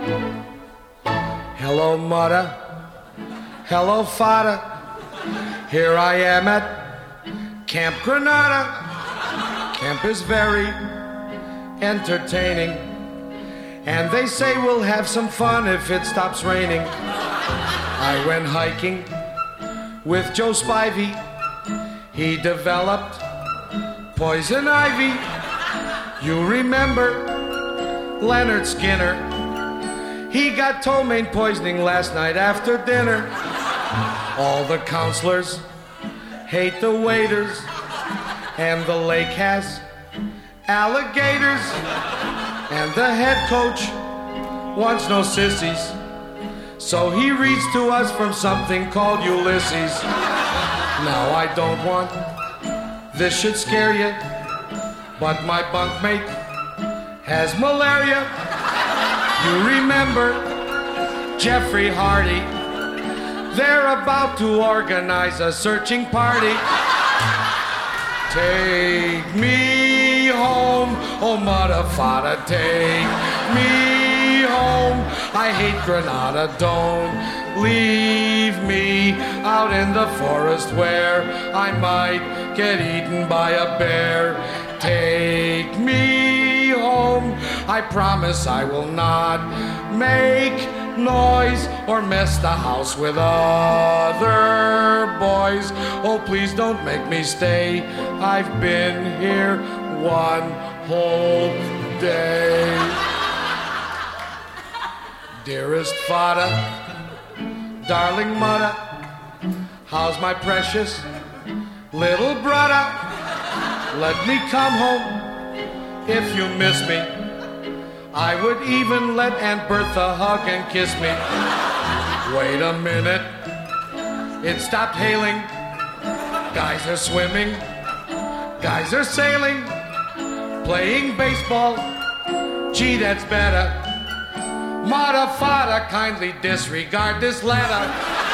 Hello, mother. Hello, father. Here I am at Camp Granada. Camp is very entertaining, and they say we'll have some fun if it stops raining. I went hiking with Joe Spivey. He developed poison ivy. You remember Leonard Skinner? He got ptomaine poisoning last night after dinner. All the counselors hate the waiters, and the lake has alligators, and the head coach wants no sissies, so he reads to us from something called Ulysses. Now I don't want this should scare you, but my bunkmate has malaria. You remember Jeffrey Hardy? They're about to organize a searching party. Take me home, oh mother, father, take me home. I hate Granada, don't leave me out in the forest where I might get eaten by a bear. Take me home, I promise I will not make noise or mess the house with other boys. Oh, please don't make me stay. I've been here one whole day. Dearest father, darling mother, how's my precious little brother? Let me come home if you miss me. I would even let Aunt Bertha hug and kiss me. Wait a minute, it stopped hailing. Guys are swimming, guys are sailing, playing baseball. Gee, that's better. Mother, father, kindly disregard this letter.